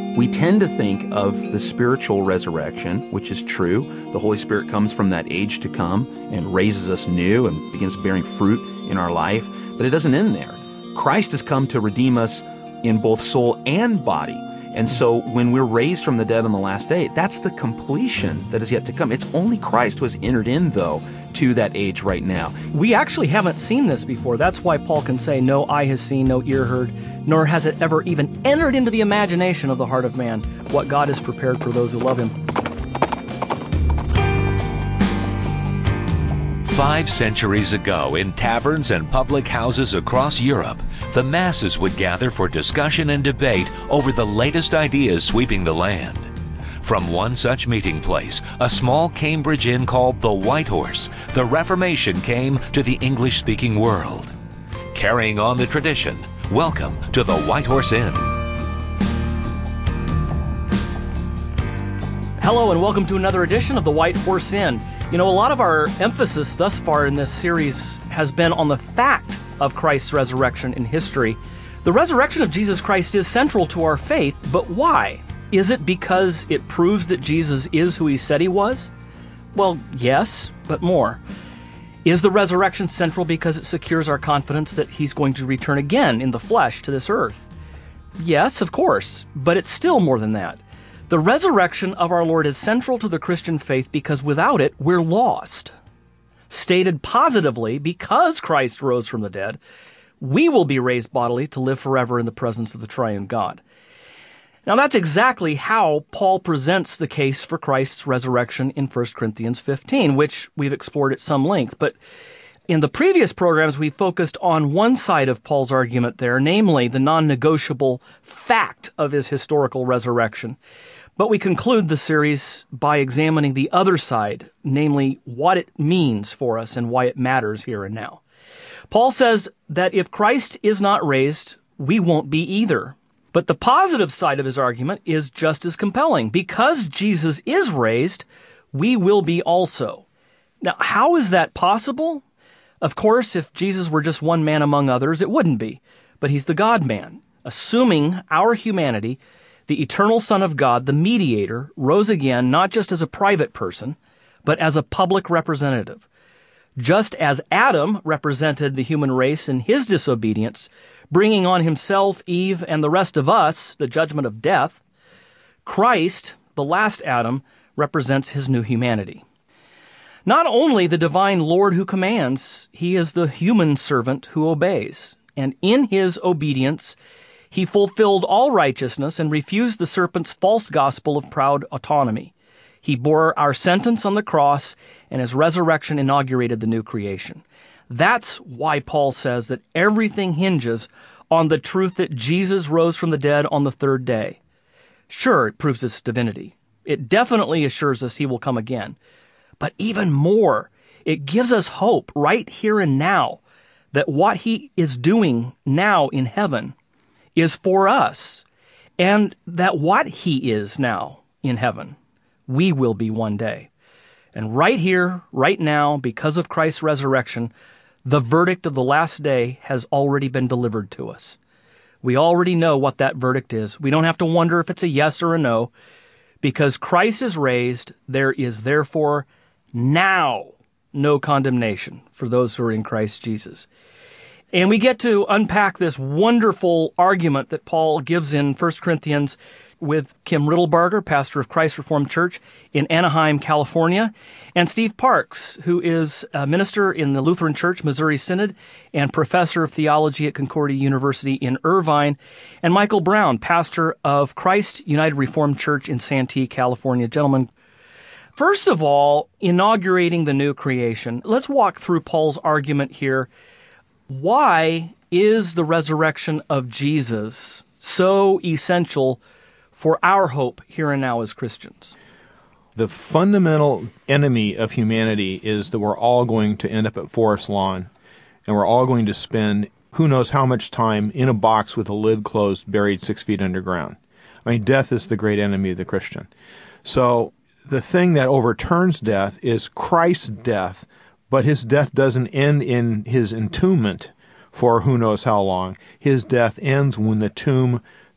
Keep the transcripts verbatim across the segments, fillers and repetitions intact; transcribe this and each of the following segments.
We tend to think of the spiritual resurrection, which is true. The Holy Spirit comes from that age to come and raises us new and begins bearing fruit in our life. But it doesn't end there. Christ has come to redeem us in both soul and body. And so when we're raised from the dead on the last day, that's the completion that is yet to come. It's only Christ who has entered in, though, to that age right now. We actually haven't seen this before. That's why Paul can say, no eye has seen, no ear heard, nor has it ever even entered into the imagination of the heart of man what God has prepared for those who love him. Five centuries ago, in taverns and public houses across Europe, the masses would gather for discussion and debate over the latest ideas sweeping the land. From one such meeting place, a small Cambridge inn called the White Horse, the Reformation came to the English-speaking world. Carrying on the tradition, welcome to the White Horse Inn. Hello and welcome to another edition of the White Horse Inn. You know, a lot of our emphasis thus far in this series has been on the fact of Christ's resurrection in history. The resurrection of Jesus Christ is central to our faith, but why? Is it because it proves that Jesus is who he said he was? Well, yes, but more. Is the resurrection central because it secures our confidence that he's going to return again in the flesh to this earth? Yes, of course, but it's still more than that. The resurrection of our Lord is central to the Christian faith because without it, we're lost. Stated positively, because Christ rose from the dead, we will be raised bodily to live forever in the presence of the triune God. Now, that's exactly how Paul presents the case for Christ's resurrection in First Corinthians fifteen, which we've explored at some length. But in the previous programs, we focused on one side of Paul's argument there, namely the non-negotiable fact of his historical resurrection. But we conclude the series by examining the other side, namely what it means for us and why it matters here and now. Paul says that if Christ is not raised, we won't be either. But the positive side of his argument is just as compelling. Because Jesus is raised, we will be also. Now, how is that possible? Of course, if Jesus were just one man among others, it wouldn't be. But he's the God-man. Assuming our humanity, the eternal Son of God, the mediator, rose again not just as a private person, but as a public representative. Just as Adam represented the human race in his disobedience, bringing on himself, Eve, and the rest of us the judgment of death, Christ, the last Adam, represents his new humanity. Not only the divine Lord who commands, he is the human servant who obeys. And in his obedience, he fulfilled all righteousness and refused the serpent's false gospel of proud autonomy. He bore our sentence on the cross, and his resurrection inaugurated the new creation. That's why Paul says that everything hinges on the truth that Jesus rose from the dead on the third day. Sure, it proves his divinity. It definitely assures us he will come again. But even more, it gives us hope right here and now that what he is doing now in heaven is for us, and that what he is now in heaven, we will be one day. And right here, right now, because of Christ's resurrection, the verdict of the last day has already been delivered to us. We already know what that verdict is. We don't have to wonder if it's a yes or a no. Because Christ is raised, there is therefore now no condemnation for those who are in Christ Jesus. And we get to unpack this wonderful argument that Paul gives in First Corinthians with Kim Riddlebarger, pastor of Christ Reformed Church in Anaheim, California, and Steve Parks, who is a minister in the Lutheran Church Missouri Synod and professor of theology at Concordia University in Irvine, and Michael Brown, pastor of Christ United Reformed Church in Santee, California. Gentlemen, first of all, inaugurating the new creation, let's walk through Paul's argument here. Why is the resurrection of Jesus so essential for our hope here and now as Christians? The fundamental enemy of humanity is that we're all going to end up at Forest Lawn, and we're all going to spend who knows how much time in a box with a lid closed, buried six feet underground. I mean, death is the great enemy of the Christian. So the thing that overturns death is Christ's death, but his death doesn't end in his entombment for who knows how long. His death ends when the tomb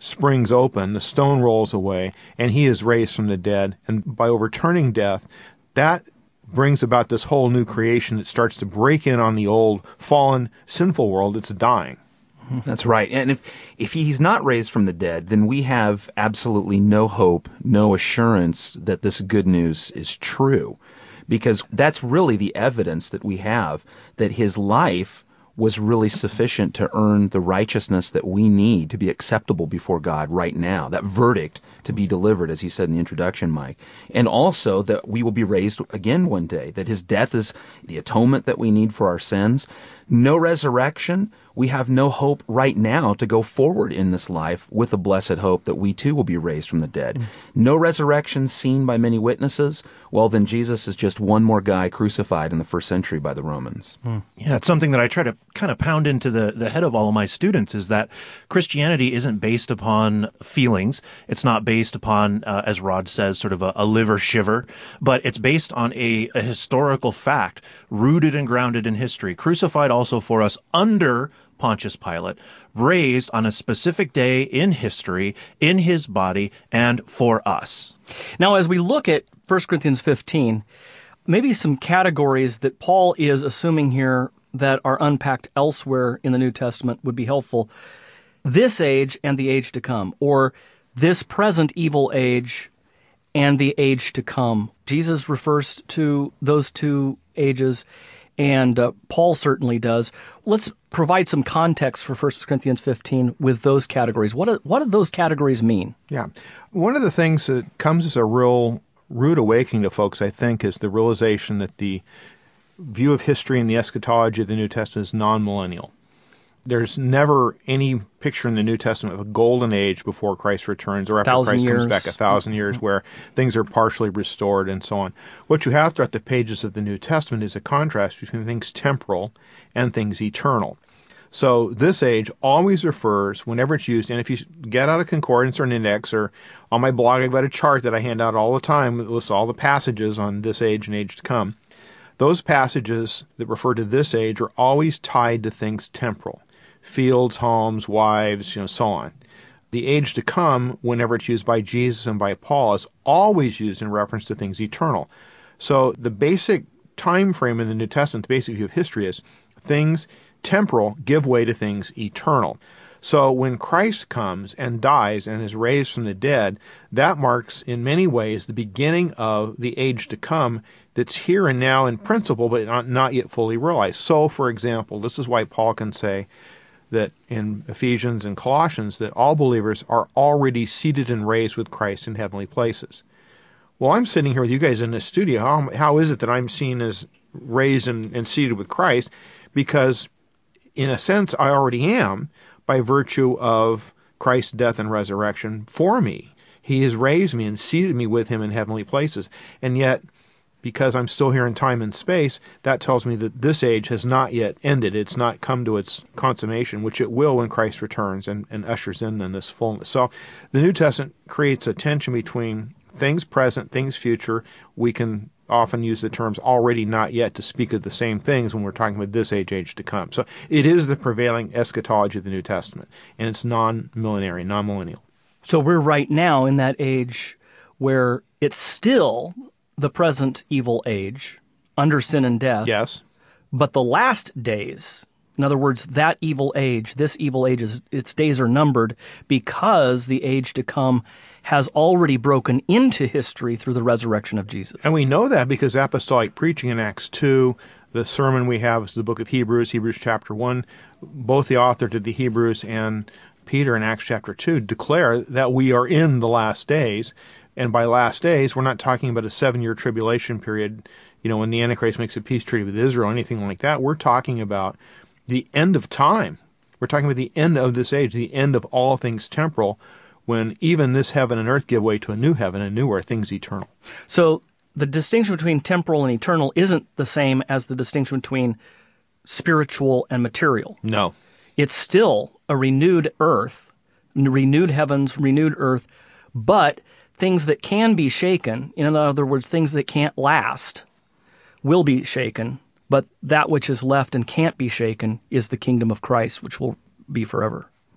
springs open, the stone rolls away, and he is raised from the dead. And by overturning death, that brings about this whole new creation that starts to break in on the old, fallen, sinful world that's dying. That's right. And if if he's not raised from the dead, then we have absolutely no hope, no assurance that this good news is true. Because that's really the evidence that we have that his life was really sufficient to earn the righteousness that we need to be acceptable before God right now, that verdict to be delivered, as he said in the introduction, Mike. And also that we will be raised again one day, that his death is the atonement that we need for our sins. No resurrection. We have no hope right now to go forward in this life with a blessed hope that we too will be raised from the dead. Mm. No resurrection seen by many witnesses. Well, then Jesus is just one more guy crucified in the first century by the Romans. Mm. Yeah, it's something that I try to kind of pound into the, the head of all of my students is that Christianity isn't based upon feelings. It's not based upon, uh, as Rod says, sort of a, a liver shiver, but it's based on a, a historical fact rooted and grounded in history, crucified also for us under Pontius Pilate, raised on a specific day in history, in his body, and for us. Now, as we look at First Corinthians fifteen, maybe some categories that Paul is assuming here that are unpacked elsewhere in the New Testament would be helpful. This age and the age to come, or this present evil age and the age to come. Jesus refers to those two ages, and uh, Paul certainly does. Let's provide some context for First Corinthians fifteen with those categories. What do, what do those categories mean? Yeah. One of the things that comes as a real rude awakening to folks, I think, is the realization that the view of history and the eschatology of the New Testament is non-millennial. There's never any picture in the New Testament of a golden age before Christ returns or after Christ years. comes back, a thousand years, where things are partially restored and so on. What you have throughout the pages of the New Testament is a contrast between things temporal and things eternal. So this age always refers, whenever it's used, and if you get out a concordance or an index, or on my blog I've got a chart that I hand out all the time that lists all the passages on this age and age to come. Those passages that refer to this age are always tied to things temporal. Fields, homes, wives, you know, so on. The age to come, whenever it's used by Jesus and by Paul, is always used in reference to things eternal. So the basic time frame in the New Testament, the basic view of history is things temporal give way to things eternal. So when Christ comes and dies and is raised from the dead, that marks in many ways the beginning of the age to come that's here and now in principle, but not, not yet fully realized. So, for example, this is why Paul can say that in Ephesians and Colossians that all believers are already seated and raised with Christ in heavenly places. Well, I'm sitting here with you guys in this studio. How, how is it that I'm seen as raised and, and seated with Christ? Because, in a sense, I already am by virtue of Christ's death and resurrection for me. He has raised me and seated me with him in heavenly places. And yet, because I'm still here in time and space, that tells me that this age has not yet ended. It's not come to its consummation, which it will when Christ returns and, and ushers in then this fullness. So the New Testament creates a tension between things present, things future. We can often use the terms already, not yet to speak of the same things when we're talking about this age, age to come. So it is the prevailing eschatology of the New Testament, and it's non-millenary, non-millennial. So we're right now in that age where it's still the present evil age under sin and death. Yes. But the last days, in other words, that evil age, this evil age, is, its days are numbered because the age to come has already broken into history through the resurrection of Jesus. And we know that because apostolic preaching in Acts two, the sermon we have is the book of Hebrews, Hebrews chapter one. Both the author to the Hebrews and Peter in Acts chapter two declare that we are in the last days. And by last days, we're not talking about a seven-year tribulation period, you know, when the Antichrist makes a peace treaty with Israel, anything like that. We're talking about the end of time. We're talking about the end of this age, the end of all things temporal, when even this heaven and earth give way to a new heaven and new earth, things eternal. So the distinction between temporal and eternal isn't the same as the distinction between spiritual and material. No. It's still a renewed earth, renewed heavens, renewed earth, but things that can be shaken, in other words, things that can't last, will be shaken, but that which is left and can't be shaken is the kingdom of Christ, which will be forever.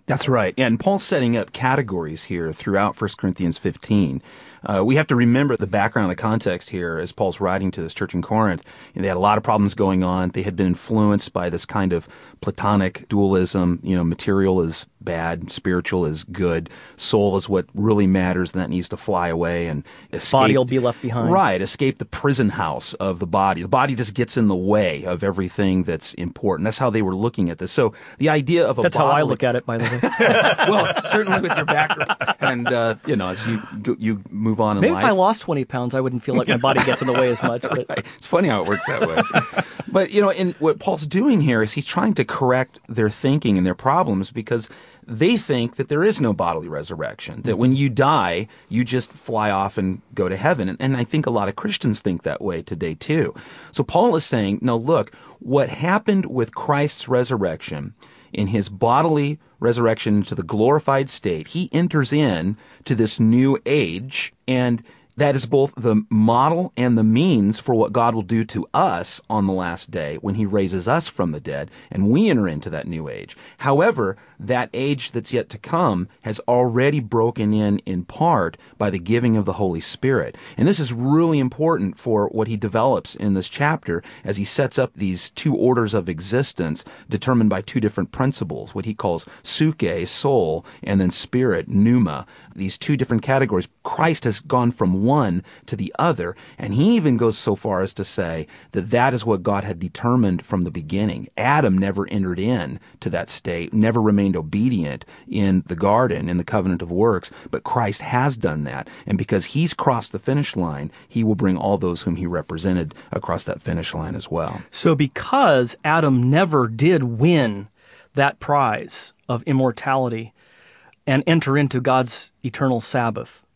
That's right. Yeah, and Paul's setting up categories here throughout First Corinthians fifteen. Uh, we have to remember the background, the context here as Paul's writing to this church in Corinth. You know, they had a lot of problems going on. They had been influenced by this kind of Platonic dualism. You know, material is bad, spiritual is good, soul is what really matters, and that needs to fly away and escape. Body will be left behind. Right, escape the prison house of the body. The body just gets in the way of everything that's important. That's how they were looking at this. So the idea of a That's bodily... how I look at it, by the way. Well, certainly with your background. And, uh, you know, as you you move on in Maybe life. if I lost twenty pounds, I wouldn't feel like my body gets in the way as much. But. Right. It's funny how it works that way. But, you know, in what Paul's doing here is he's trying to correct their thinking and their problems because they think that there is no bodily resurrection, that when you die, you just fly off and go to heaven. And, and I think a lot of Christians think that way today, too. So Paul is saying, no, look, what happened with Christ's resurrection, in his bodily resurrection to the glorified state, he enters in to this new age, and that is both the model and the means for what God will do to us on the last day when he raises us from the dead and we enter into that new age. However, that age that's yet to come has already broken in in part by the giving of the Holy Spirit. And this is really important for what he develops in this chapter as he sets up these two orders of existence determined by two different principles, what he calls suke, soul, and then spirit, pneuma. These two different categories. Christ has gone from one to the other, and he even goes so far as to say that that is what God had determined from the beginning. Adam never entered in to that state, never remained obedient in the garden, in the covenant of works, but Christ has done that, and because he's crossed the finish line, he will bring all those whom he represented across that finish line as well. So because Adam never did win that prize of immortality and enter into God's eternal Sabbath,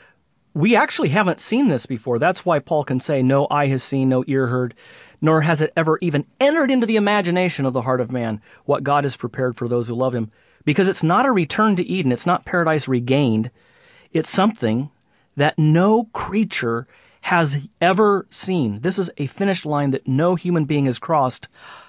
we actually haven't seen this before. That's why Paul can say, no eye has seen, no ear heard, nor has it ever even entered into the imagination of the heart of man what God has prepared for those who love him. Because it's not a return to Eden. It's not paradise regained. It's something that no creature has ever seen. This is a finish line that no human being has crossed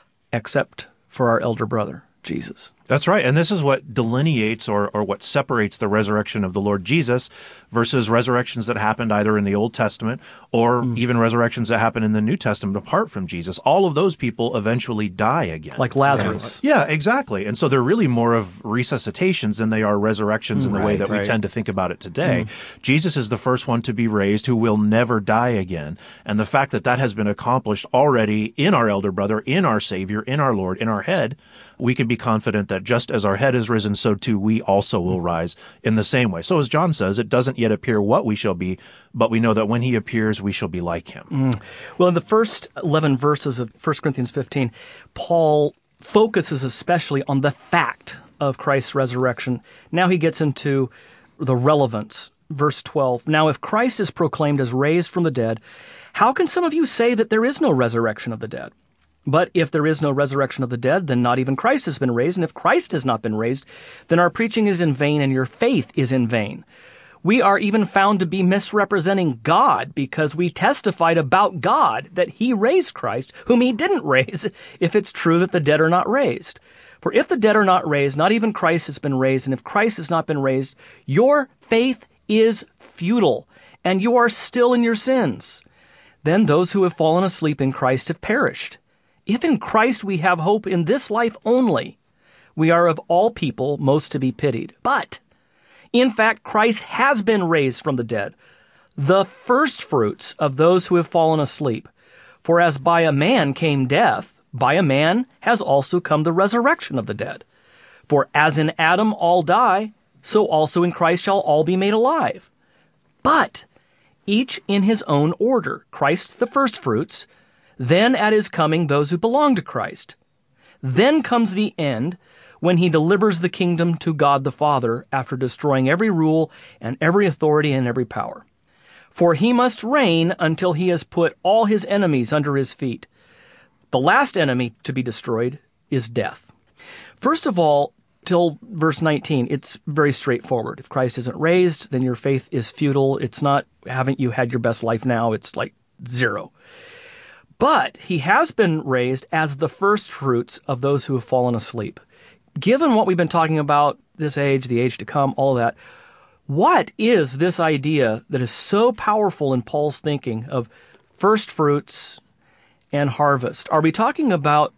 except for our elder brother, Jesus. That's right. And this is what delineates or, or what separates the resurrection of the Lord Jesus versus resurrections that happened either in the Old Testament or mm. even resurrections that happen in the New Testament apart from Jesus. All of those people eventually die again. Like Lazarus. Yeah, yeah exactly. And so they're really more of resuscitations than they are resurrections mm, in the right, way that right. we tend to think about it today. Mm. Jesus is the first one to be raised who will never die again. And the fact that that has been accomplished already in our elder brother, in our Savior, in our Lord, in our head, we can be confident that just as our head is risen, so too we also will rise in the same way. So as John says, it doesn't yet appear what we shall be, but we know that when he appears, we shall be like him. Mm. Well, in the first eleven verses of First Corinthians fifteen, Paul focuses especially on the fact of Christ's resurrection. Now he gets into the relevance. Verse twelve, now if Christ is proclaimed as raised from the dead, how can some of you say that there is no resurrection of the dead? But if there is no resurrection of the dead, then not even Christ has been raised. And if Christ has not been raised, then our preaching is in vain and your faith is in vain. We are even found to be misrepresenting God because we testified about God that he raised Christ, whom he didn't raise, if it's true that the dead are not raised. For if the dead are not raised, not even Christ has been raised. And if Christ has not been raised, your faith is futile and you are still in your sins. Then those who have fallen asleep in Christ have perished. If in Christ we have hope in this life only, we are of all people most to be pitied. But, in fact, Christ has been raised from the dead, the firstfruits of those who have fallen asleep. For as by a man came death, by a man has also come the resurrection of the dead. For as in Adam all die, so also in Christ shall all be made alive. But each in his own order, Christ the firstfruits, then at his coming those who belong to Christ. Then comes the end, when he delivers the kingdom to God the Father after destroying every rule and every authority and every power. For he must reign until he has put all his enemies under his feet. The last enemy to be destroyed is death. First of all, till verse nineteen, it's very straightforward. If Christ isn't raised, then your faith is futile. It's not, haven't you had your best life now? It's like zero. But he has been raised as the first fruits of those who have fallen asleep. given what we've been talking about, this age, the age to come, all that, what is this idea that is so powerful in Paul's thinking of first fruits and harvest? Are we talking about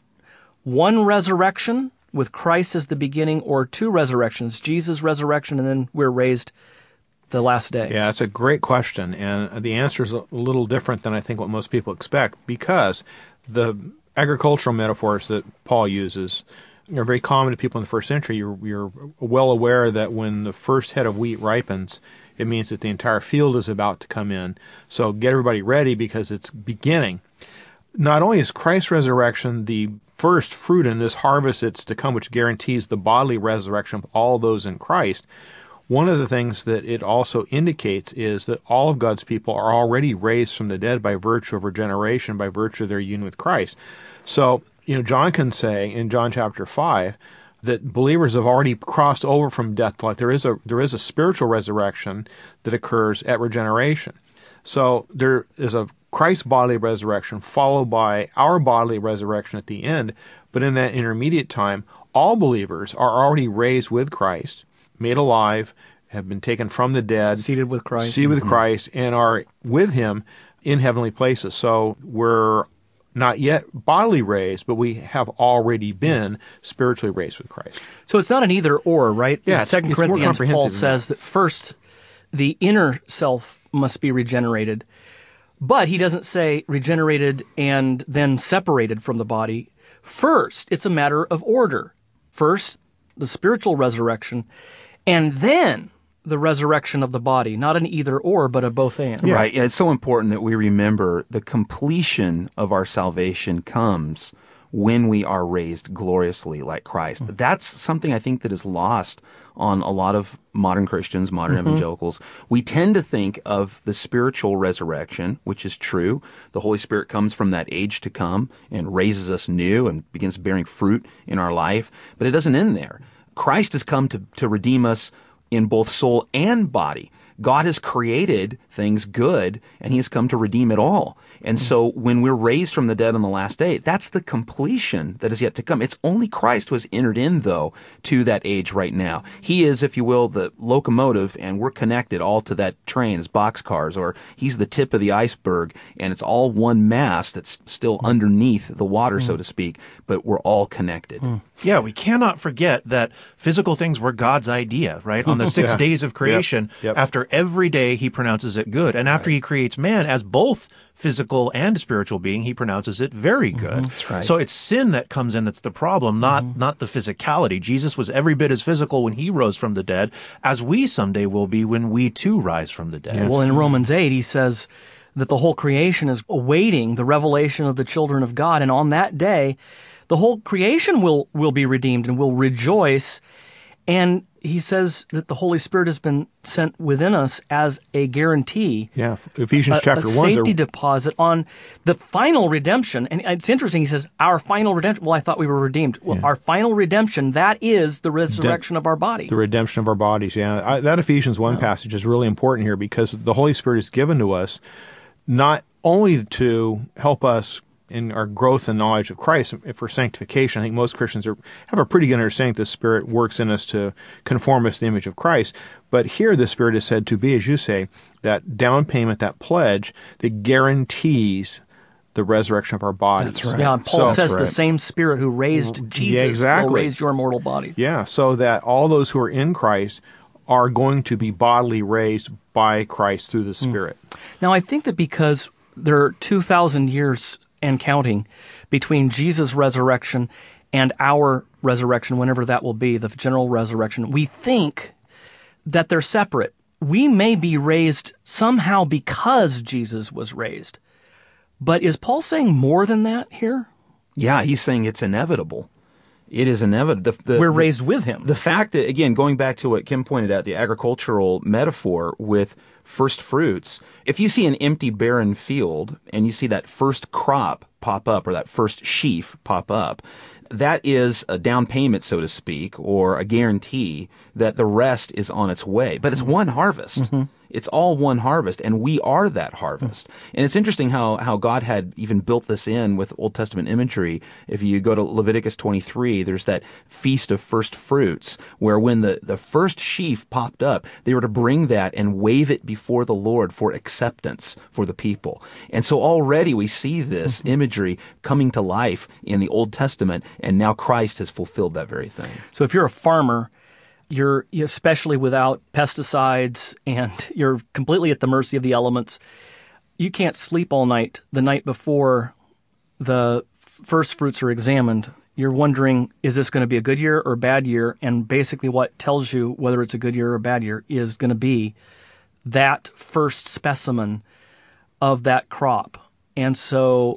one resurrection with Christ as the beginning, or two resurrections, Jesus' resurrection, and then we're raised the last day? Yeah, that's a great question, and the answer is a little different than I think what most people expect, because the agricultural metaphors that Paul uses are very common to people in the first century. You're, you're well aware that when the first head of wheat ripens, it means that the entire field is about to come in. So get everybody ready because it's beginning. Not only is Christ's resurrection the first fruit in this harvest that's to come, which guarantees the bodily resurrection of all those in Christ, one of the things that it also indicates is that all of God's people are already raised from the dead by virtue of regeneration, by virtue of their union with Christ. So, you know, John can say in John chapter five that believers have already crossed over from death to life. There is a there is a spiritual resurrection that occurs at regeneration. So there is a Christ's bodily resurrection followed by our bodily resurrection at the end. But in that intermediate time, all believers are already raised with Christ, made alive, have been taken from the dead, Seated with Christ. seated with Mm-hmm. Christ, and are with Him in heavenly places. So we're not yet bodily raised, but we have already been spiritually raised with Christ. So it's not an either or, right? Yeah, In it's- Second it's more Corinthians, comprehensive Paul than says that first the inner self must be regenerated, but he doesn't say regenerated and then separated from the body. First, it's a matter of order. First, the spiritual resurrection, and then the resurrection of the body. Not an either or, but a both and. Right. Yeah, it's so important that we remember the completion of our salvation comes when we are raised gloriously like Christ. Mm-hmm. That's something I think that is lost on a lot of modern Christians, modern mm-hmm. evangelicals. We tend to think of the spiritual resurrection, which is true. The Holy Spirit comes from that age to come and raises us new and begins bearing fruit in our life. But it doesn't end there. Christ has come to, to redeem us in both soul and body. God has created things good, and He has come to redeem it all. And so when we're raised from the dead on the last day, that's the completion that is yet to come. It's only Christ who has entered in, though, to that age right now. He is, if you will, the locomotive, and we're connected all to that train as boxcars, or He's the tip of the iceberg, and it's all one mass that's still underneath the water, so to speak, but we're all connected. Yeah, we cannot forget that physical things were God's idea, right? On the six Yeah. days of creation, Yep. Yep. after every day He pronounces it good. And after He creates man as both physical and spiritual being, He pronounces it very good. That's right. So it's sin that comes in that's the problem, not, mm-hmm. not the physicality. Jesus was every bit as physical when He rose from the dead as we someday will be when we too rise from the dead. Well, in Romans eight, he says that the whole creation is awaiting the revelation of the children of God. And on that day, the whole creation will, will be redeemed and will rejoice. And he says that the Holy Spirit has been sent within us as a guarantee. Yeah, Ephesians a, chapter a one. safety deposit on the final redemption. And it's interesting, he says, our final redemption. Well, I thought we were redeemed. Well, Yeah. our final redemption, that is the resurrection of our body. The redemption of our bodies, yeah. I, that Ephesians one passage is really important here because the Holy Spirit is given to us not only to help us in our growth and knowledge of Christ for sanctification. I think most Christians are, have a pretty good understanding that the Spirit works in us to conform us to the image of Christ. But here the Spirit is said to be, as you say, that down payment, that pledge that guarantees the resurrection of our bodies. That's right. Yeah, and Paul So- says That's the right. same Spirit who raised Jesus will exactly. raise your mortal body. Yeah, so that all those who are in Christ are going to be bodily raised by Christ through the Spirit. Now, I think that because there are two thousand years and counting between Jesus' resurrection and our resurrection, whenever that will be, the general resurrection, we think that they're separate. We may be raised somehow because Jesus was raised. But is Paul saying more than that here? Yeah, he's saying it's inevitable. It is inevitable. The, the, We're raised with Him. The fact that, again, going back to what Kim pointed out, the agricultural metaphor with first fruits, if you see an empty, barren field and you see that first crop pop up or that first sheaf pop up, that is a down payment, so to speak, or a guarantee that the rest is on its way. But it's one harvest. Mm-hmm. It's all one harvest, and we are that harvest. And it's interesting how, how God had even built this in with Old Testament imagery. If you go to Leviticus twenty-three, there's that feast of first fruits, where when the, the first sheaf popped up, they were to bring that and wave it before the Lord for acceptance for the people. And so already we see this imagery coming to life in the Old Testament, and now Christ has fulfilled that very thing. So if you're a farmer, you're especially without pesticides and you're completely at the mercy of the elements, you can't sleep all night the night before the first fruits are examined. You're wondering, is this going to be a good year or a bad year? And basically what tells you whether it's a good year or a bad year is going to be that first specimen of that crop. And so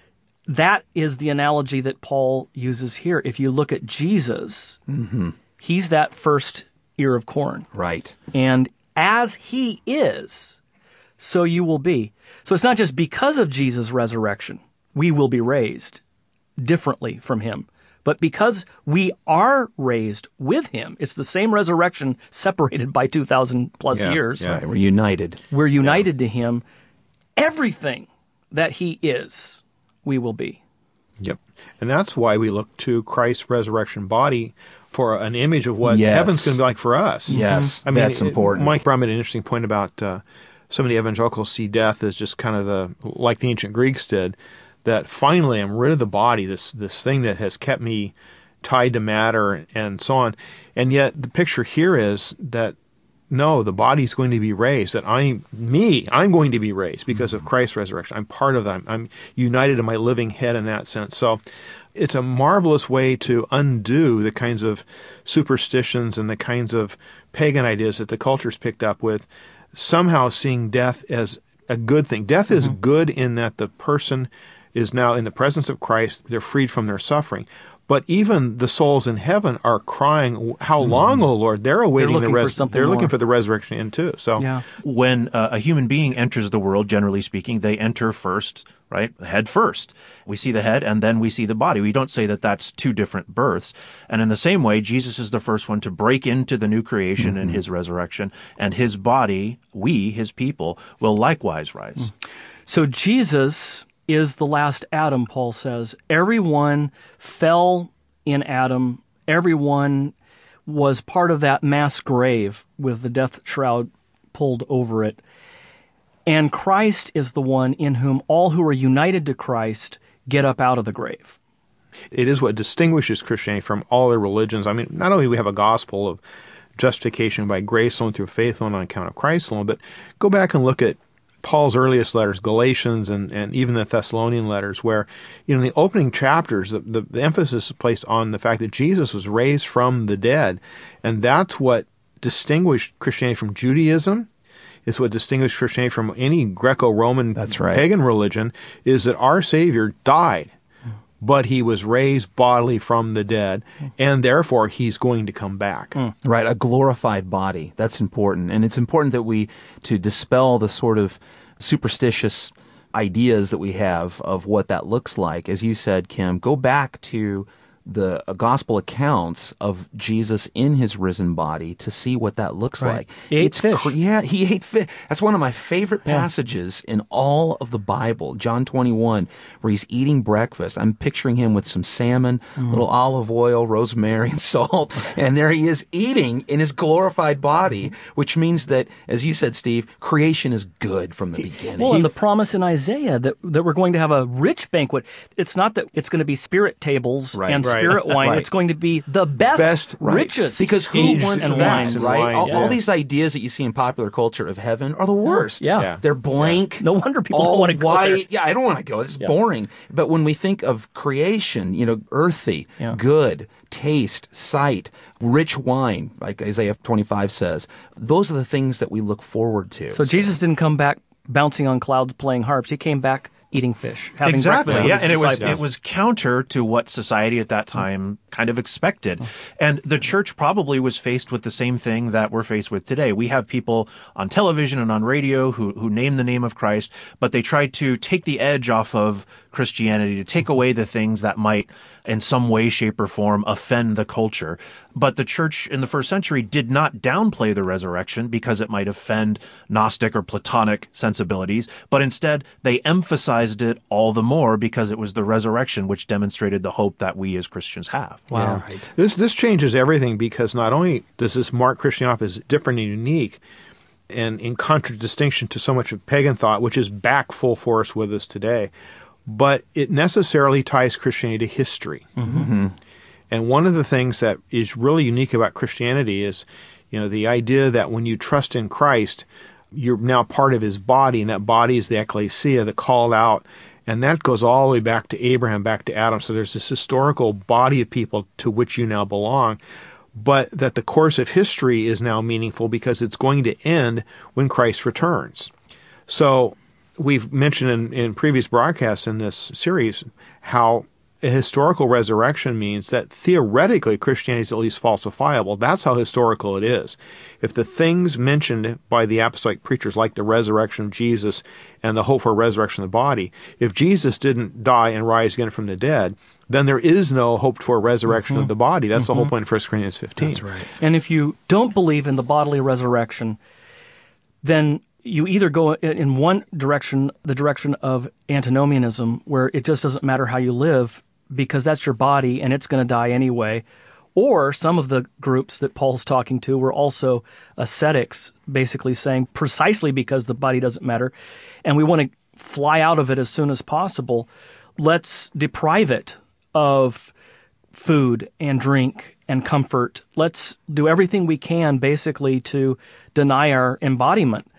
that is the analogy that Paul uses here. If you look at Jesus, mm-hmm. he's that first ear of corn. Right. And as he is, so you will be. So it's not just because of Jesus' resurrection, we will be raised differently from him. But because we are raised with him, it's the same resurrection separated by two thousand plus Yeah, years. yeah. We're united. We're united to him. Everything that he is, we will be. Yep. And that's why we look to Christ's resurrection body for an image of what Yes. heaven's going to be like for us. Yes, I mean, that's it- important. Mike brought me an interesting point about uh, some of the evangelicals see death as just kind of the, like the ancient Greeks did, that finally I'm rid of the body, this this thing that has kept me tied to matter and so on. And yet the picture here is that no, the body's going to be raised, that I'm, me, I'm going to be raised because of Christ's resurrection. I'm part of that. I'm, I'm united to my living head in that sense. So it's a marvelous way to undo the kinds of superstitions and the kinds of pagan ideas that the culture's picked up with, somehow seeing death as a good thing. Death is good in that the person is now in the presence of Christ. They're freed from their suffering. But even the souls in heaven are crying, how long, O Lord? They're awaiting looking the for res- something They're looking more. for the resurrection end too. So Yeah. When uh, a human being enters the world, generally speaking, they enter first, right? Head first. We see the head and then we see the body. We don't say that that's two different births. And in the same way, Jesus is the first one to break into the new creation Mm-hmm. in his resurrection, and his body, we, his people, will likewise rise. So Jesus is the last Adam, Paul says. Everyone fell in Adam. Everyone was part of that mass grave with the death shroud pulled over it. And Christ is the one in whom all who are united to Christ get up out of the grave. it is what distinguishes Christianity from all the religions. I mean, not only do we have a gospel of justification by grace alone through faith alone on account of Christ alone, but go back and look at Paul's earliest letters, Galatians and, and even the Thessalonian letters, where, you know, in the opening chapters, the, the, the emphasis is placed on the fact that Jesus was raised from the dead. And that's what distinguished Christianity from Judaism. It's what distinguished Christianity from any Greco-Roman That's right. pagan religion, is that our Savior died, but he was raised bodily from the dead, and therefore he's going to come back. Right, a glorified body. That's important. And it's important that we, to dispel the sort of superstitious ideas that we have of what that looks like. As you said, Kim, go back to the uh, gospel accounts of Jesus in his risen body to see what that looks Right. like. He ate It's fish. cr- yeah, he ate fish. That's one of my favorite passages in all of the Bible, John twenty-one, where he's eating breakfast. I'm picturing him with some salmon, Mm. little olive oil, rosemary, and salt, and there he is eating in his glorified body, which means that, as you said, Steve, creation is good from the beginning. Well, and the promise in Isaiah that, that we're going to have a rich banquet, it's not that it's going to be spirit tables Right. and Right. spirit wine. Right. It's going to be the best, Best, Right. richest Because who aged wants and that, wine. right? wine, all, yeah. all these ideas that you see in popular culture of heaven are the worst. Yeah. Yeah. They're blank. No wonder people all don't want to go white. there. Yeah, I don't want to go. It's boring. But when we think of creation, you know, earthy, Yeah. good, taste, sight, rich wine, like Isaiah twenty-five says, those are the things that we look forward to. So Jesus didn't come back bouncing on clouds playing harps. He came back eating fish, having Exactly. breakfast with Yeah, his and it was disciples. it was counter to what society at that time kind of expected. And the church probably was faced with the same thing that we're faced with today. We have people on television and on radio who who name the name of Christ, but they try to take the edge off of Christianity, to take away the things that might in some way, shape, or form offend the culture. But the church in the first century did not downplay the resurrection because it might offend Gnostic or Platonic sensibilities, but instead they emphasized it all the more because it was the resurrection which demonstrated the hope that we as Christians have. Wow. Yeah. Right. This this changes everything, because not only does this mark Christianity as different and unique and in contradistinction to so much of pagan thought, which is back full force with us today, but it necessarily ties Christianity to history. Mm-hmm. And one of the things that is really unique about Christianity is, you know, the idea that when you trust in Christ, you're now part of his body, and that body is the ecclesia, the called out, and that goes all the way back to Abraham, back to Adam. So there's this historical body of people to which you now belong, but that the course of history is now meaningful because it's going to end when Christ returns. So we've mentioned in, in previous broadcasts in this series how a historical resurrection means that theoretically Christianity is at least falsifiable. That's how historical it is. If the things mentioned by the apostolic preachers, like the resurrection of Jesus and the hope for a resurrection of the body, if Jesus didn't die and rise again from the dead, then there is no hope for a resurrection mm-hmm. of the body. That's mm-hmm. the whole point of First Corinthians fifteen. That's right. And if you don't believe in the bodily resurrection, then you either go in one direction, the direction of antinomianism, where it just doesn't matter how you live because that's your body and it's going to die anyway. Or some of the groups that Paul's talking to were also ascetics, basically saying precisely because the body doesn't matter and we want to fly out of it as soon as possible, let's deprive it of food and drink and comfort. Let's do everything we can basically to deny our embodiment.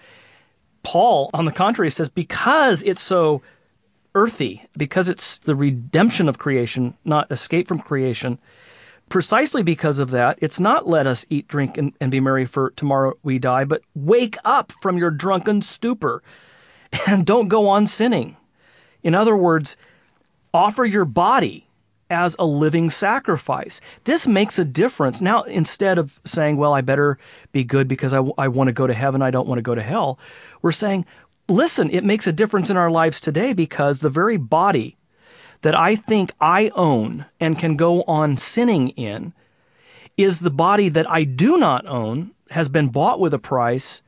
Paul, on the contrary, says because it's so earthy, because it's the redemption of creation, not escape from creation, precisely because of that, it's not let us eat, drink, and, and be merry for tomorrow we die, but wake up from your drunken stupor and don't go on sinning. In other words, offer your body as a living sacrifice. This makes a difference. Now, instead of saying, well, I better be good because I, w- I want to go to heaven, I don't want to go to hell, we're saying, listen, it makes a difference in our lives today because the very body that I think I own and can go on sinning in is the body that I do not own, has been bought with a price,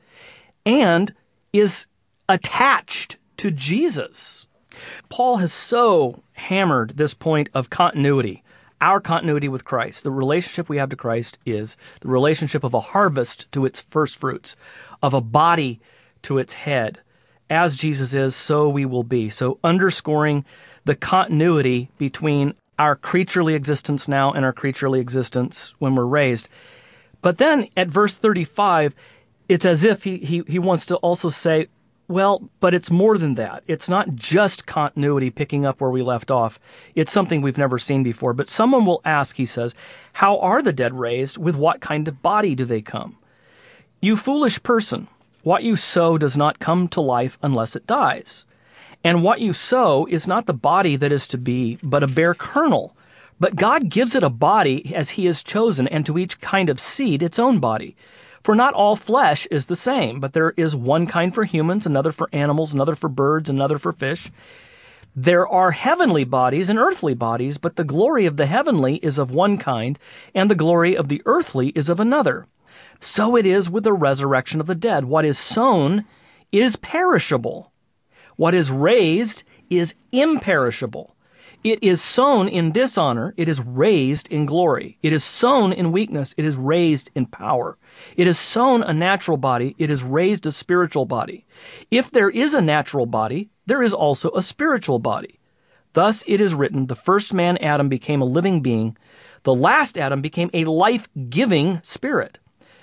and is attached to Jesus. Paul has so hammered this point of continuity, our continuity with Christ. The relationship we have to Christ is the relationship of a harvest to its first fruits, of a body to its head. As Jesus is, so we will be. So underscoring the continuity between our creaturely existence now and our creaturely existence when we're raised. But then at verse thirty-five, it's as if he, he, he wants to also say, well, but it's more than that. It's not just continuity picking up where we left off. It's something we've never seen before. But someone will ask, he says, how are the dead raised? With what kind of body do they come? You foolish person, what you sow does not come to life unless it dies. And what you sow is not the body that is to be, but a bare kernel. But God gives it a body as he has chosen, and to each kind of seed its own body. For not all flesh is the same, but there is one kind for humans, another for animals, another for birds, another for fish. There are heavenly bodies and earthly bodies, but the glory of the heavenly is of one kind, and the glory of the earthly is of another. So it is with the resurrection of the dead. What is sown is perishable. What is raised is imperishable. It is sown in dishonor. It is raised in glory. It is sown in weakness. It is raised in power. It is sown a natural body. It is raised a spiritual body. If there is a natural body, there is also a spiritual body. Thus it is written, the first man, Adam, became a living being. The last Adam became a life-giving spirit.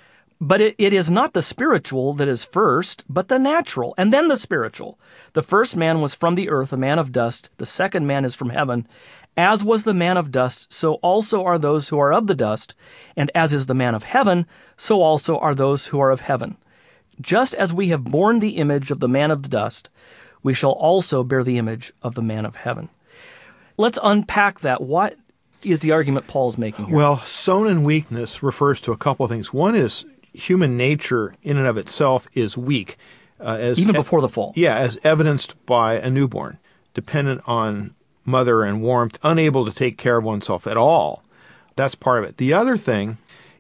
But it, it is not the spiritual that is first, but the natural, and then the spiritual. The first man was from the earth, a man of dust. The second man is from heaven. As was the man of dust, so also are those who are of the dust. And as is the man of heaven, so also are those who are of heaven. Just as we have borne the image of the man of the dust, we shall also bear the image of the man of heaven. Let's unpack that. What is the argument Paul's making here? Well, sown in weakness refers to a couple of things. One is human nature in and of itself is weak. Uh, as Even before the fall. Yeah, as evidenced by a newborn, dependent on mother and warmth, unable to take care of oneself at all. That's part of it. The other thing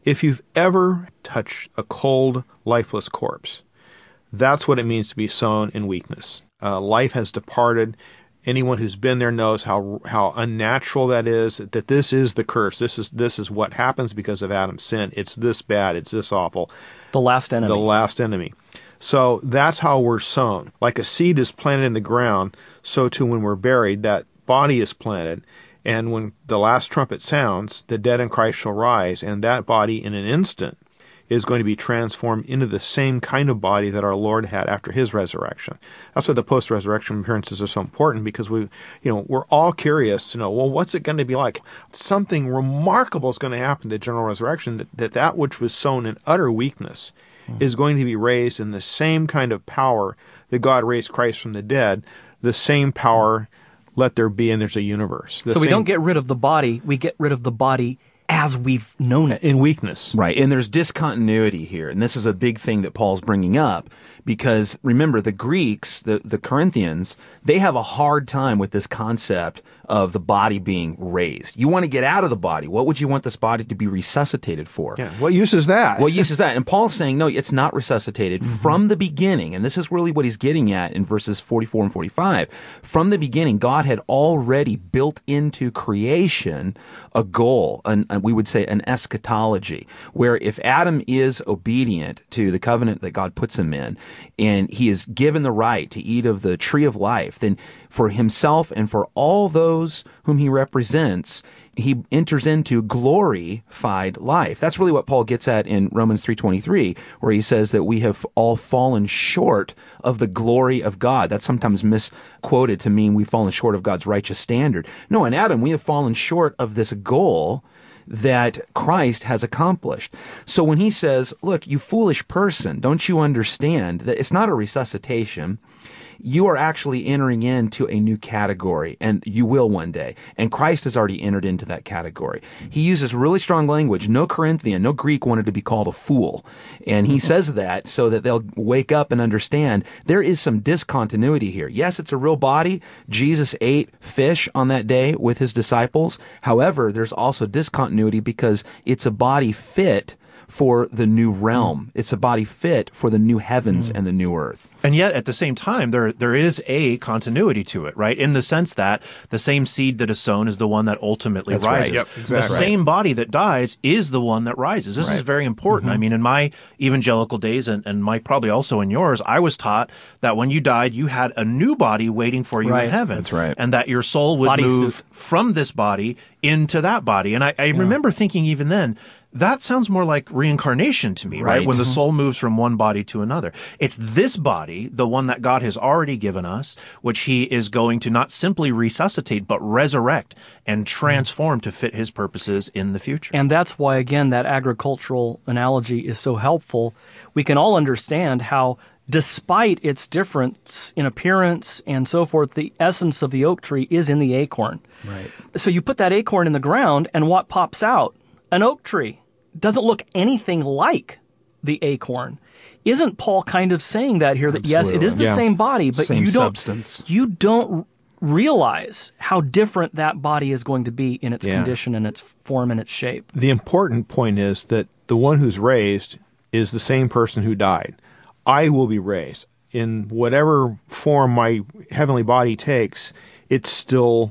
If you've ever touched a cold, lifeless corpse, that's what it means to be sown in weakness. Uh, life has departed. Anyone who's been there knows how how unnatural that is, that this is the curse. This is this is what happens because of Adam's sin. It's this bad. It's this awful. The last enemy. The last enemy. So that's how we're sown. Like a seed is planted in the ground, so too when we're buried, that body is planted. And when the last trumpet sounds, the dead in Christ shall rise, and that body in an instant is going to be transformed into the same kind of body that our Lord had after his resurrection. That's why the post-resurrection appearances are so important, because we, you know, we're all curious to know, well, what's it going to be like? Something remarkable is going to happen to general resurrection, that that, that which was sown in utter weakness mm. is going to be raised in the same kind of power that God raised Christ from the dead, the same power, let there be, and there's a universe. The so we same, don't get rid of the body, we get rid of the body as we've known it. In weakness. Right. And there's discontinuity here. And this is a big thing that Paul's bringing up, because remember, the Greeks, the, the Corinthians, they have a hard time with this concept of the body being raised. You want to get out of the body. What would you want this body to be resuscitated for? Yeah. What use is that? What use is that? And Paul's saying, no, it's not resuscitated mm-hmm. from the beginning. And this is really what he's getting at in verses forty-four and forty-five. From the beginning, God had already built into creation a goal, an, an, we would say an eschatology, where if Adam is obedient to the covenant that God puts him in, and he is given the right to eat of the tree of life, then for himself and for all those whom he represents, he enters into glorified life. That's really what Paul gets at in Romans three twenty-three, where he says that we have all fallen short of the glory of God. That's sometimes misquoted to mean we've fallen short of God's righteous standard. No, in Adam, we have fallen short of this goal that Christ has accomplished. So when he says, look, you foolish person, don't you understand that it's not a resuscitation? You are actually entering into a new category, and you will one day. And Christ has already entered into that category. He uses really strong language. No Corinthian, no Greek wanted to be called a fool. And he says that so that they'll wake up and understand there is some discontinuity here. Yes, it's a real body. Jesus ate fish on that day with his disciples. However, there's also discontinuity because it's a body fit for the new realm. It's a body fit for the new heavens mm. and the new earth. And yet, at the same time, there there is a continuity to it, right? In the sense that the same seed that is sown is the one that ultimately That's rises. Right. Yep, exactly. The same body that dies is the one that rises. This right. is very important. Mm-hmm. I mean, in my evangelical days, and, and Mike, probably also in yours, I was taught that when you died, you had a new body waiting for you right. in heaven. That's right. And that your soul would Body move suit. from this body into that body. And I, I yeah. remember thinking even then, that sounds more like reincarnation to me, right? Right. When the Mm-hmm. soul moves from one body to another. It's this body, the one that God has already given us, which he is going to not simply resuscitate, but resurrect and transform to fit his purposes in the future. And that's why, again, that agricultural analogy is so helpful. We can all understand how, despite its difference in appearance and so forth, the essence of the oak tree is in the acorn. Right. So you put that acorn in the ground, and what pops out? An oak tree. Doesn't look anything like the acorn. Isn't Paul kind of saying that here, that yes, it is the yeah. same body, but Same you don't substance. you don't realize how different that body is going to be in its Yeah. condition and its form and its shape. The important point is that the one who's raised is the same person who died. I will be raised. In whatever form my heavenly body takes, it's still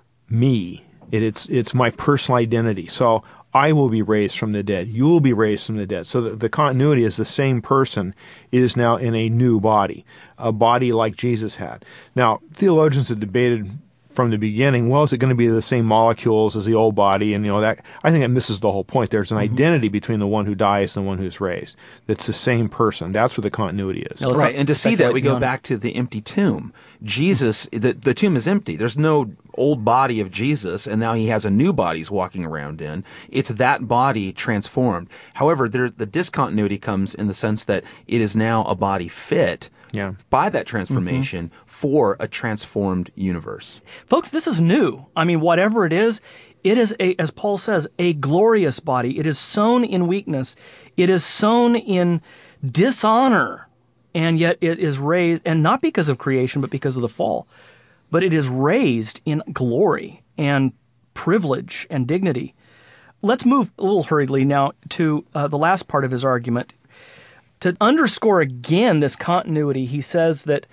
me. It, it's it's my personal identity. So I will be raised from the dead. You will be raised from the dead. So the, the continuity is the same person is now in a new body, a body like Jesus had. Now, theologians have debated from the beginning, well, is it going to be the same molecules as the old body? And, you know, that I think it misses the whole point. There's an mm-hmm. identity between the one who dies and the one who's raised. That's the same person. That's where the continuity is. No, Right, and to see that, we go on. back to the empty tomb. Jesus, the, the tomb is empty. There's no old body of Jesus, and now he has a new body he's walking around in. It's that body transformed. However, there, the discontinuity comes in the sense that it is now a body fit Yeah. by that transformation mm-hmm. for a transformed universe. Folks, this is new. I mean, whatever it is, it is, a, as Paul says, a glorious body. It is sown in weakness. It is sown in dishonor, and yet it is raised, and not because of creation, but because of the fall. But it is raised in glory and privilege and dignity. let's move a little hurriedly now to uh, the last part of his argument. To underscore again this continuity, he says that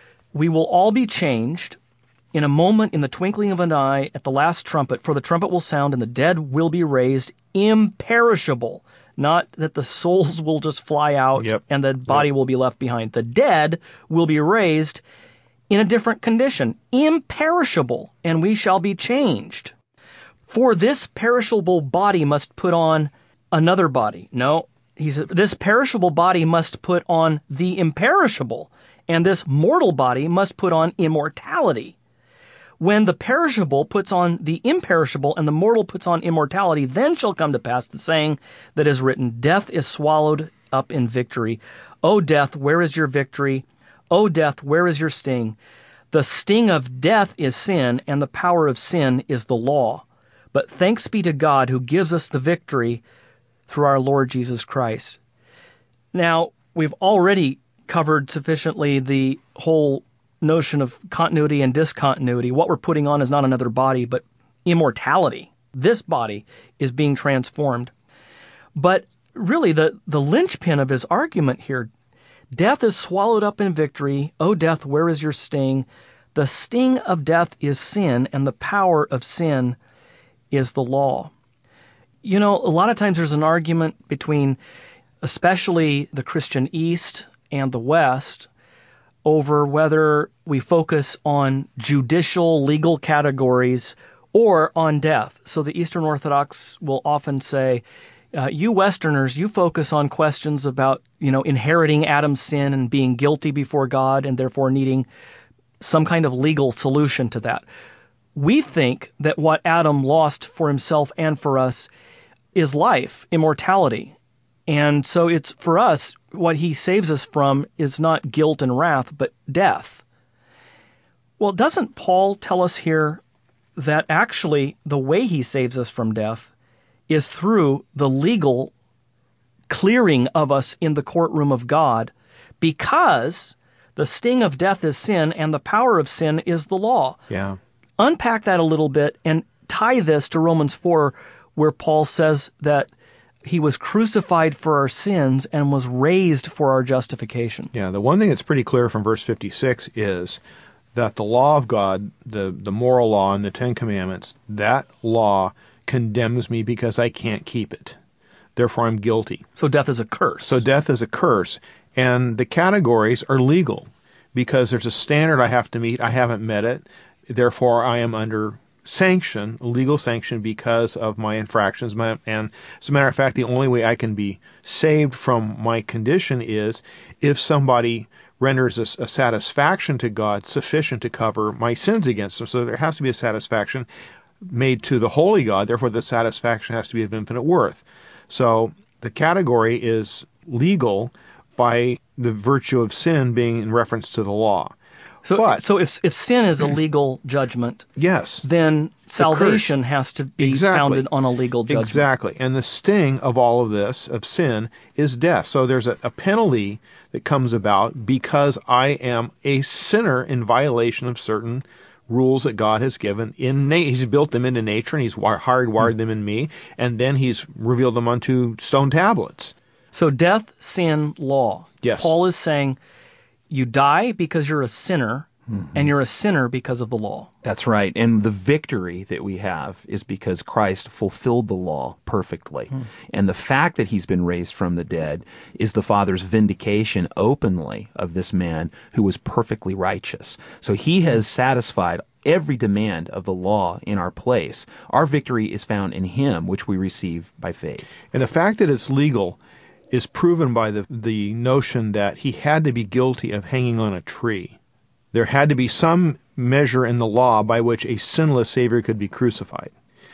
we will all be changed in a moment, in the twinkling of an eye, at the last trumpet, for the trumpet will sound and the dead will be raised imperishable. Not that the souls will just fly out Yep. and the body Yep. will be left behind. The dead will be raised in a different condition, imperishable, and we shall be changed. For this perishable body must put on another body. No, he said, this perishable body must put on the imperishable, and this mortal body must put on immortality. When the perishable puts on the imperishable and the mortal puts on immortality, then shall come to pass the saying that is written, death is swallowed up in victory. O death, where is your victory? O death, where is your sting? The sting of death is sin, and the power of sin is the law. But thanks be to God who gives us the victory through our Lord Jesus Christ. Now, we've already covered sufficiently the whole notion of continuity and discontinuity. What we're putting on is not another body, but immortality. This body is being transformed. But really, the, the linchpin of his argument here, death is swallowed up in victory. O death, where is your sting? The sting of death is sin, and the power of sin is the law. You know, a lot of times there's an argument between especially the Christian East and the West over whether we focus on judicial, legal categories or on death. So the Eastern Orthodox will often say, uh, you Westerners, you focus on questions about, you know, inheriting Adam's sin and being guilty before God and therefore needing some kind of legal solution to that. We think that what Adam lost for himself and for us is life, immortality. And so it's for us, what he saves us from is not guilt and wrath, but death. Well, doesn't Paul tell us here that actually the way he saves us from death is through the legal clearing of us in the courtroom of God, because the sting of death is sin and the power of sin is the law? Yeah. Unpack that a little bit and tie this to Romans four, where Paul says that he was crucified for our sins and was raised for our justification. Yeah, the one thing that's pretty clear from verse fifty-six is that the law of God, the, the moral law and the Ten Commandments, that law condemns me because I can't keep it. Therefore, I'm guilty. So death is a curse. So death is a curse. And the categories are legal because there's a standard I have to meet. I haven't met it. Therefore, I am under sanction, legal sanction, because of my infractions. My, and as a matter of fact, the only way I can be saved from my condition is if somebody renders a, a satisfaction to God sufficient to cover my sins against him. So there has to be a satisfaction made to the holy God. Therefore, the satisfaction has to be of infinite worth. So the category is legal by the virtue of sin being in reference to the law. So, But- so if if sin is a legal judgment, Yes. then salvation has to be Exactly. founded on a legal judgment. Exactly. And the sting of all of this, of sin, is death. So there's a, a penalty that comes about because I am a sinner in violation of certain rules that God has given. In na- He's built them into nature, and He's wi- hardwired them in me, and then He's revealed them onto stone tablets. So death, sin, law. Yes. Paul is saying you die because you're a sinner, and you're a sinner because of the law. That's right. And the victory that we have is because Christ fulfilled the law perfectly. Hmm. And the fact that he's been raised from the dead is the Father's vindication openly of this man who was perfectly righteous. So he has satisfied every demand of the law in our place. Our victory is found in him, which we receive by faith. And the fact that it's legal is proven by the the notion that he had to be guilty of hanging on a tree. There had to be some measure in the law by which a sinless Savior could be crucified.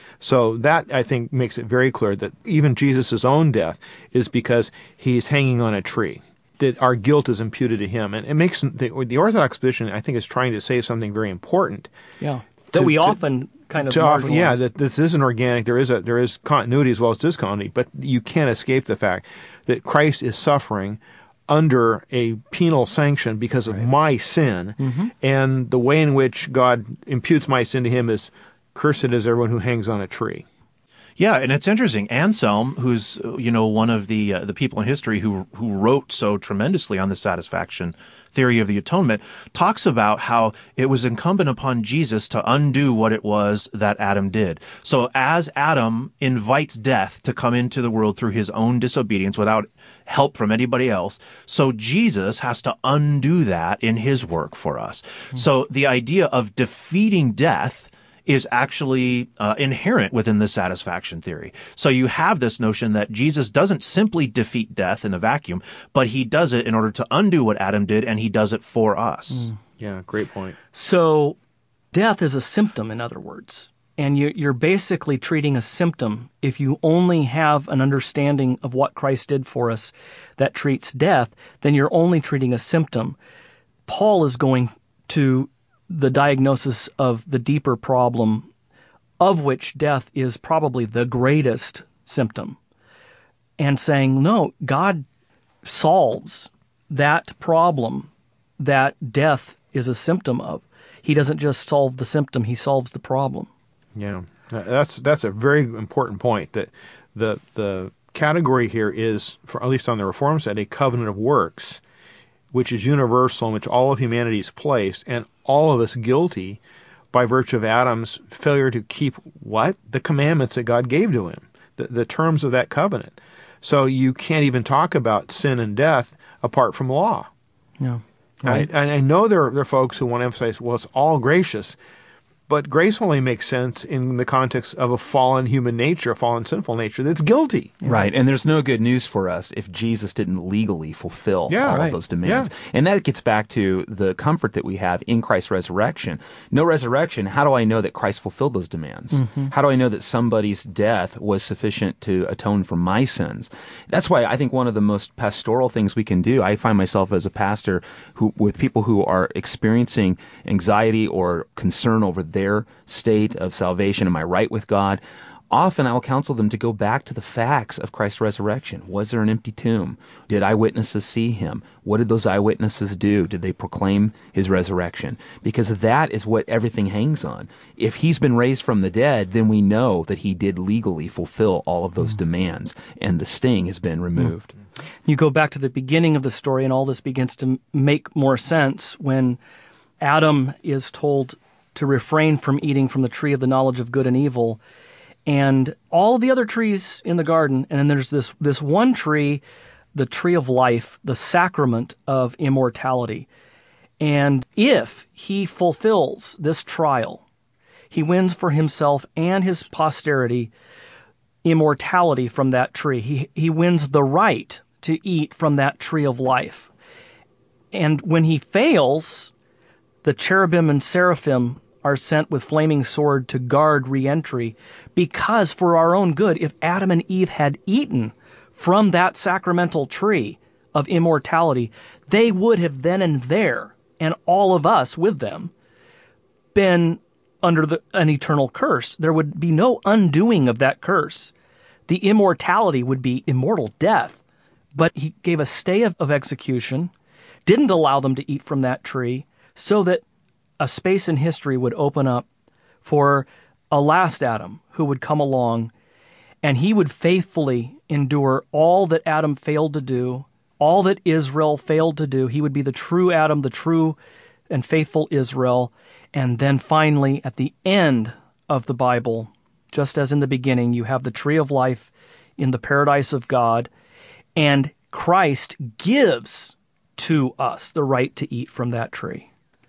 So that, I think, makes it very clear that even Jesus' own death is because he's hanging on a tree, that our guilt is imputed to him. And it makes the, the Orthodox position, I think, is trying to say something very important. Yeah. To- That we to- often kind of To offer, yeah, marginalize. that this isn't organic. There is a there is continuity as well as discontinuity, but you can't escape the fact that Christ is suffering under a penal sanction because of my sin, Mm-hmm. and the way in which God imputes my sin to him is, cursed is everyone who hangs on a tree. Yeah, and it's interesting. Anselm, who's you know one of the uh, the people in history who who wrote so tremendously on the satisfaction theory of the atonement, talks about how it was incumbent upon Jesus to undo what it was that Adam did. So as Adam invites death to come into the world through his own disobedience without help from anybody else, so Jesus has to undo that in his work for us. Mm-hmm. So the idea of defeating death is actually uh, inherent within the satisfaction theory. So you have this notion that Jesus doesn't simply defeat death in a vacuum, but he does it in order to undo what Adam did, and he does it for us. Mm. Yeah, great point. So death is a symptom, in other words, and you, you're basically treating a symptom. If you only have an understanding of what Christ did for us that treats death, then you're only treating a symptom. Paul is going to the diagnosis of the deeper problem, of which death is probably the greatest symptom, and saying, no, God solves that problem that death is a symptom of. He doesn't just solve the symptom, he solves the problem. Yeah, that's that's a very important point, that the the category here is, for at least on the Reform side, a covenant of works, which is universal, in which all of humanity is placed, and all of us guilty by virtue of Adam's failure to keep what? The commandments that God gave to him, the, the terms of that covenant. So you can't even talk about sin and death apart from law. Yeah. Right. And I know there are, there are folks who want to emphasize, well, it's all gracious. But grace only makes sense in the context of a fallen human nature, a fallen sinful nature that's guilty. Right. And there's no good news for us if Jesus didn't legally fulfill yeah, all right. of those demands. Yeah. And that gets back to the comfort that we have in Christ's resurrection. No resurrection, how do I know that Christ fulfilled those demands? Mm-hmm. How do I know that somebody's death was sufficient to atone for my sins? That's why I think one of the most pastoral things we can do, I find myself as a pastor who with people who are experiencing anxiety or concern over their state of salvation, am I right with God? Often I'll counsel them to go back to the facts of Christ's resurrection. Was there an empty tomb? Did eyewitnesses see him? What did those eyewitnesses do? Did they proclaim his resurrection? Because that is what everything hangs on. If he's been raised from the dead, then we know that he did legally fulfill all of those mm. demands, and the sting has been removed. Mm. You go back to the beginning of the story, and all this begins to make more sense when Adam is told to refrain from eating from the tree of the knowledge of good and evil, and all the other trees in the garden, and then there's this this one tree, the tree of life, the sacrament of immortality. And if he fulfills this trial, he wins for himself and his posterity immortality from that tree. He he wins the right to eat from that tree of life. And when he fails, the cherubim and seraphim are sent with flaming sword to guard re-entry, because for our own good, if Adam and Eve had eaten from that sacramental tree of immortality, they would have then and there, and all of us with them, been under the, an eternal curse. There would be no undoing of that curse. The immortality would be immortal death. But he gave a stay of, of execution, didn't allow them to eat from that tree, so that a space in history would open up for a last Adam who would come along, and he would faithfully endure all that Adam failed to do, all that Israel failed to do. He would be the true Adam, the true and faithful Israel. And then finally, at the end of the Bible, just as in the beginning, you have the tree of life in the paradise of God, and Christ gives to us the right to eat from that tree.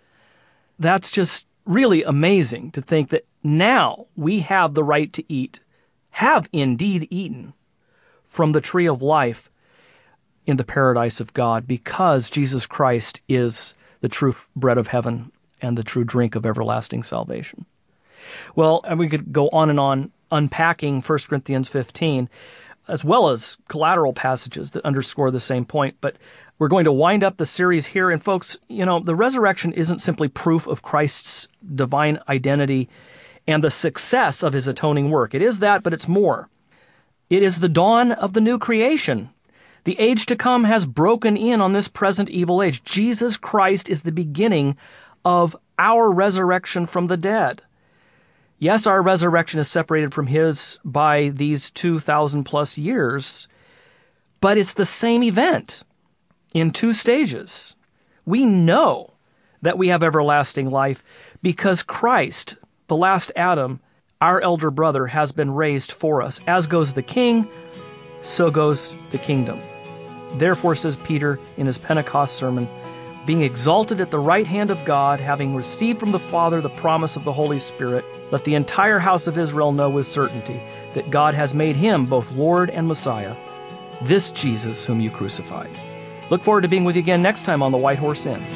That's just really amazing to think that now we have the right to eat, have indeed eaten from the tree of life in the paradise of God, because Jesus Christ is the true bread of heaven and the true drink of everlasting salvation. Well, and we could go on and on unpacking First Corinthians fifteen, as well as collateral passages that underscore the same point, but we're going to wind up the series here. And folks, you know, the resurrection isn't simply proof of Christ's divine identity and the success of his atoning work. It is that, but it's more. It is the dawn of the new creation. The age to come has broken in on this present evil age. Jesus Christ is the beginning of our resurrection from the dead. Yes, our resurrection is separated from his by these two thousand plus years, but it's the same event in two stages. We know that we have everlasting life because Christ, the last Adam, our elder brother, has been raised for us. As goes the king, so goes the kingdom. Therefore, says Peter in his Pentecost sermon, being exalted at the right hand of God, having received from the Father the promise of the Holy Spirit, let the entire house of Israel know with certainty that God has made him both Lord and Messiah, this Jesus whom you crucified. Look forward to being with you again next time on The White Horse Inn.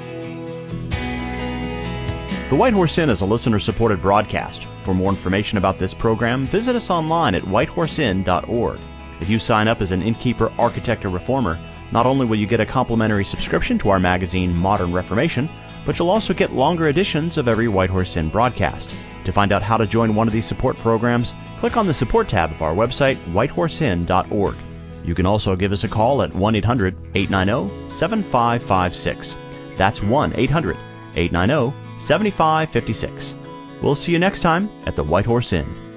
The White Horse Inn is a listener-supported broadcast. For more information about this program, visit us online at white horse inn dot org. If you sign up as an innkeeper, architect, or reformer, not only will you get a complimentary subscription to our magazine, Modern Reformation, but you'll also get longer editions of every White Horse Inn broadcast. To find out how to join one of these support programs, click on the Support tab of our website, white horse inn dot org. You can also give us a call at one eight hundred, eight nine zero, seven five five six. That's one eight hundred, eight nine zero, seven five five six. We'll see you next time at the White Horse Inn.